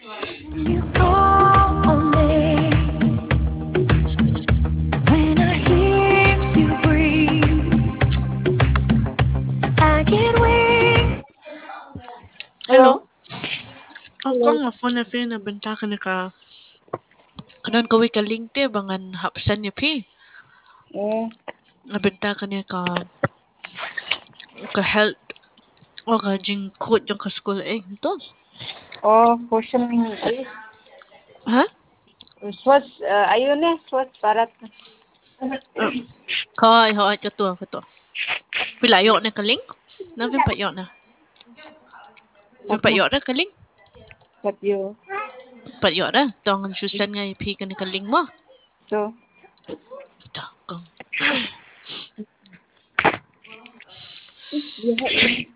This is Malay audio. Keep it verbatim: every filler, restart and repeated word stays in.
You call on me when I hear you breathe. I get weak. Hello. Hello? Ako Hello? nga phone na fi na benta ka ni ka. Kanan kawi ka link te bangan hapsan niya pi. Eh, Nabenta ka niya ka ka health o ka jing code yung ka school eh. Ito. oh, portion ayun. Ha? Swatch, uh, ayun eh, swatch para Uh, Kay hoat ka to ka to. Pilayo na ka link? Nabin pa yo na. Nabin pa tapos yo na ka link? patyo. Pa yo na. Tong susan nga ipi ka ni ka link mo. So, Ito. Kung. yeah.